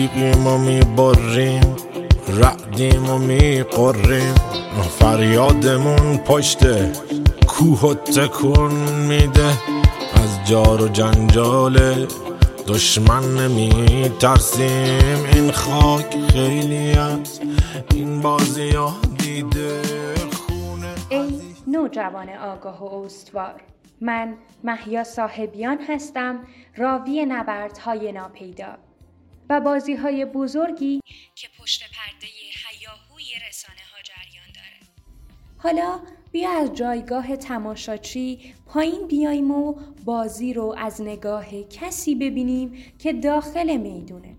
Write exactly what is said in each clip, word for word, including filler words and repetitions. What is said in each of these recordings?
تیغیم و میبریم، رعدیم و میقریم، فریادمون پشت کوه و تکون میده. از جار و جنجال دشمن نمی ترسیم، این خاک خیلی از این بازی ها دیده خونه. ای نوجوان آگاه و استوار، من مهیا صاحبیان هستم، راوی نبردهای ناپیدا و بازی‌های بزرگی که پشت پرده هیاهوی رسانه ها جریان داره. حالا بیا از جایگاه تماشاچی پایین بیاییم و بازی رو از نگاه کسی ببینیم که داخل میدونه.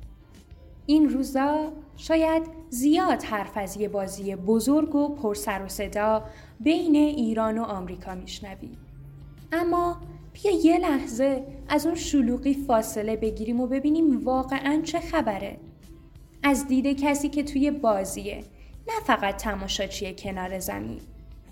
این روزا شاید زیاد حرف از یه بازی بزرگ و پر سر و صدا بین ایران و آمریکا میشنوی. اما بیا یه لحظه از اون شلوغی فاصله بگیریم و ببینیم واقعاً چه خبره. از دید کسی که توی بازیه، نه فقط تماشاچی کنار زمین.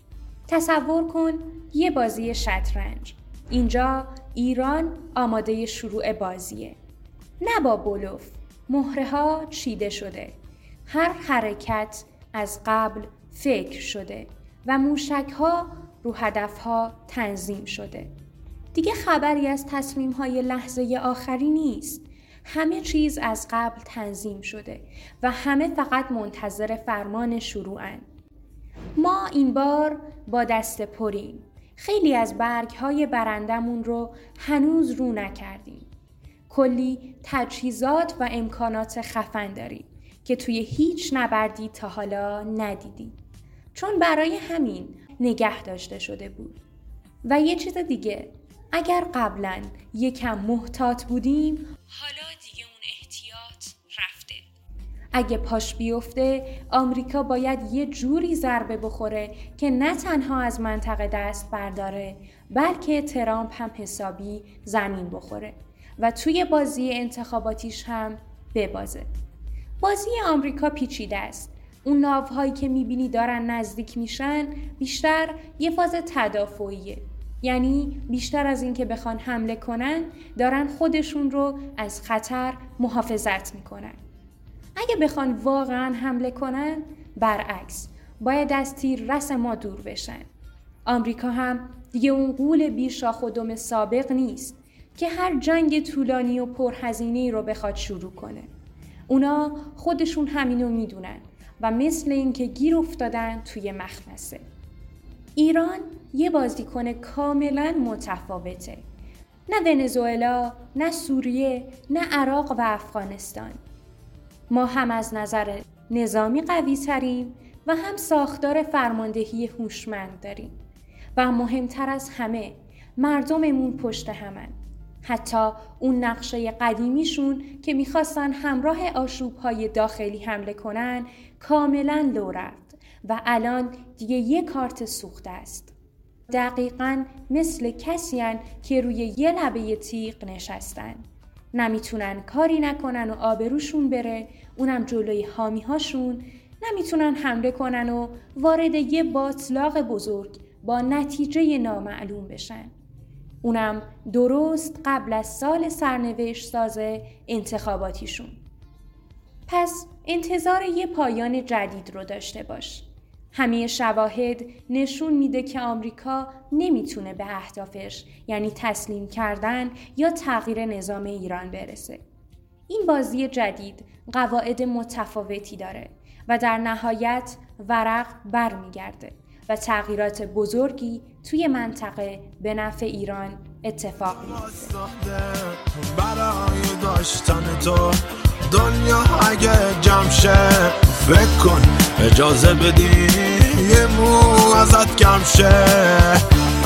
تصور کن یه بازی شطرنج. اینجا ایران آماده شروع بازیه. نه با بلوف، مهره ها چیده شده. هر حرکت از قبل فکر شده و موشک ها رو هدف ها تنظیم شده. دیگه خبری از تصمیم های لحظه آخری نیست. همه چیز از قبل تنظیم شده و همه فقط منتظر فرمان شروعن. ما این بار با دست پریم. خیلی از برگ های برندمون رو هنوز رو نکردیم. کلی تجهیزات و امکانات خفن داریم که توی هیچ نبردی تا حالا ندیدیم. چون برای همین نگه داشته شده بود. و یه چیز دیگه، اگر قبلا یکم محتاط بودیم، حالا دیگه اون احتیاط رفته. اگه پاش بیفته، آمریکا باید یه جوری ضربه بخوره که نه تنها از منطقه دست برداره، بلکه ترامپ هم حسابی زمین بخوره و توی بازی انتخاباتیش هم ببازه. بازی آمریکا پیچیده است. اون ناوهایی که میبینی دارن نزدیک میشن بیشتر یه فاز تدافعیه. یعنی بیشتر از این که بخوان حمله کنن دارن خودشون رو از خطر محافظت میکنن. اگه بخوان واقعا حمله کنن برعکس باید از تیر رس ما دور بشن. آمریکا هم دیگه اون غول بی شاخ و دم سابق نیست که هر جنگ طولانی و پرهزینه‌ای رو بخواد شروع کنه. اونا خودشون همینو میدونن و مثل این که گیر افتادن توی مخمسه. ایران یه بازیکن کاملا متفاوته. نه ونزوئلا، نه سوریه، نه عراق و افغانستان. ما هم از نظر نظامی قوی تریم و هم ساختار فرماندهی هوشمند داریم. و مهمتر از همه مردممون پشت همن. حتی اون نقشه قدیمیشون که میخواستن همراه آشوب‌های داخلی حمله کنن کاملا لو رفت و الان دیگه یه کارت سوخته است. دقیقاً مثل کسیان که روی یه لبه تیغ نشستن. نمیتونن کاری نکنن و آبروشون بره، اونم جلوی حامی‌هاشون. نمیتونن حمله کنن و وارد یه باطلاق بزرگ با نتیجه نامعلوم بشن. اونم درست قبل از سال سرنوشت ساز انتخاباتیشون. پس انتظار یه پایان جدید رو داشته باش. همه شواهد نشون میده که آمریکا نمیتونه به اهدافش یعنی تسلیم کردن یا تغییر نظام ایران برسه. این بازی جدید قواعد متفاوتی داره و در نهایت ورق برمیگرده و تغییرات بزرگی توی منطقه به نفع ایران اتفاق میفته. برای داشتن تو دنیا اگه جمع شه، فکر کن اجازه بدی یه مو ازت کم شه.